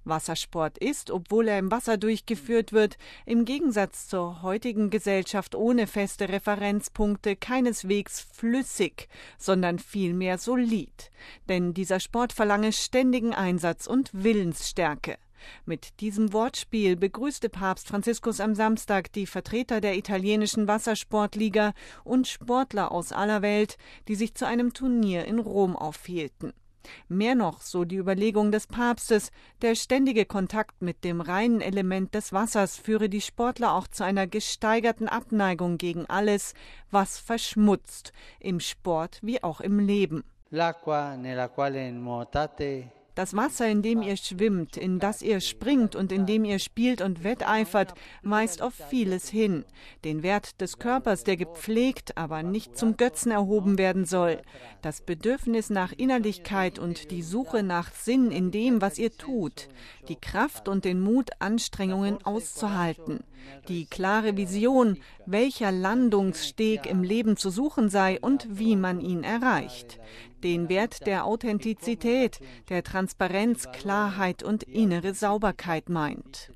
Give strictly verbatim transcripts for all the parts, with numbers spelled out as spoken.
Wassersport ist, obwohl er im Wasser durchgeführt wird, im Gegensatz zur heutigen Gesellschaft ohne feste Referenzpunkte keineswegs flüssig, sondern vielmehr solid. Denn dieser Sport verlange ständigen Einsatz und Willensstärke. Mit diesem Wortspiel begrüßte Papst Franziskus am Samstag die Vertreter der italienischen Wassersportliga und Sportler aus aller Welt, die sich zu einem Turnier in Rom aufhielten. Mehr noch, so die Überlegung des Papstes, der ständige Kontakt mit dem reinen Element des Wassers führe die Sportler auch zu einer gesteigerten Abneigung gegen alles, was verschmutzt, im Sport wie auch im Leben. L'acqua nella quale nuotate. Das Wasser, in dem ihr schwimmt, in das ihr springt und in dem ihr spielt und wetteifert, weist auf vieles hin. Den Wert des Körpers, der gepflegt, aber nicht zum Götzen erhoben werden soll. Das Bedürfnis nach Innerlichkeit und die Suche nach Sinn in dem, was ihr tut. Die Kraft und den Mut, Anstrengungen auszuhalten. Die klare Vision, welcher Landungssteg im Leben zu suchen sei und wie man ihn erreicht. Den Wert der Authentizität, der Transparenz, Klarheit und innere Sauberkeit meint.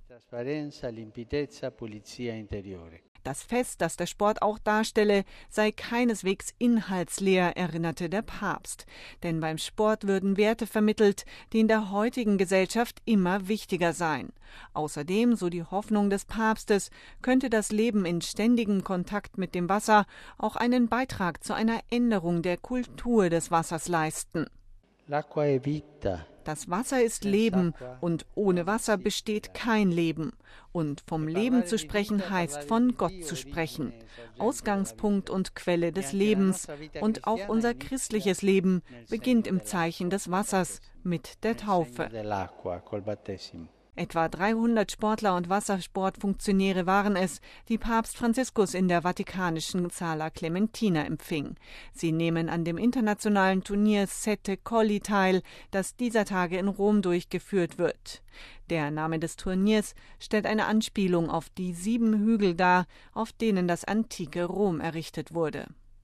Das Fest, das der Sport auch darstelle, sei keineswegs inhaltsleer, erinnerte der Papst. Denn beim Sport würden Werte vermittelt, die in der heutigen Gesellschaft immer wichtiger seien. Außerdem, so die Hoffnung des Papstes, könnte das Leben in ständigem Kontakt mit dem Wasser auch einen Beitrag zu einer Änderung der Kultur des Wassers leisten. L'acqua è vita. Das Wasser ist Leben und ohne Wasser besteht kein Leben. Und vom Leben zu sprechen heißt von Gott zu sprechen. Ausgangspunkt und Quelle des Lebens. Und auch unser christliches Leben beginnt im Zeichen des Wassers mit der Taufe. Etwa dreihundert Sportler und Wassersportfunktionäre waren es, die Papst Franziskus in der vatikanischen Sala Clementina empfing. Sie nehmen an dem internationalen Turnier Sette Colli teil, das dieser Tage in Rom durchgeführt wird. Der Name des Turniers stellt eine Anspielung auf die sieben Hügel dar, auf denen das antike Rom errichtet wurde.